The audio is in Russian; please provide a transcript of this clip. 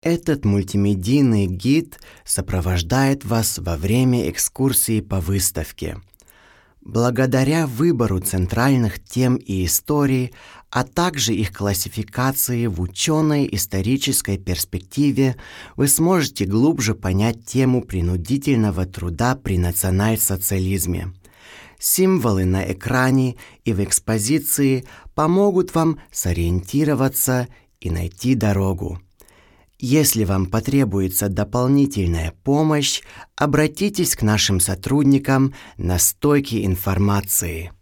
Этот мультимедийный гид сопровождает вас во время экскурсии по выставке. Благодаря выбору центральных тем и историй, а также их классификации в ученой исторической перспективе, вы сможете глубже понять тему принудительного труда при национал-социализме. Символы на экране и в экспозиции помогут вам сориентироваться и найти дорогу. Если вам потребуется дополнительная помощь, обратитесь к нашим сотрудникам на стойке информации.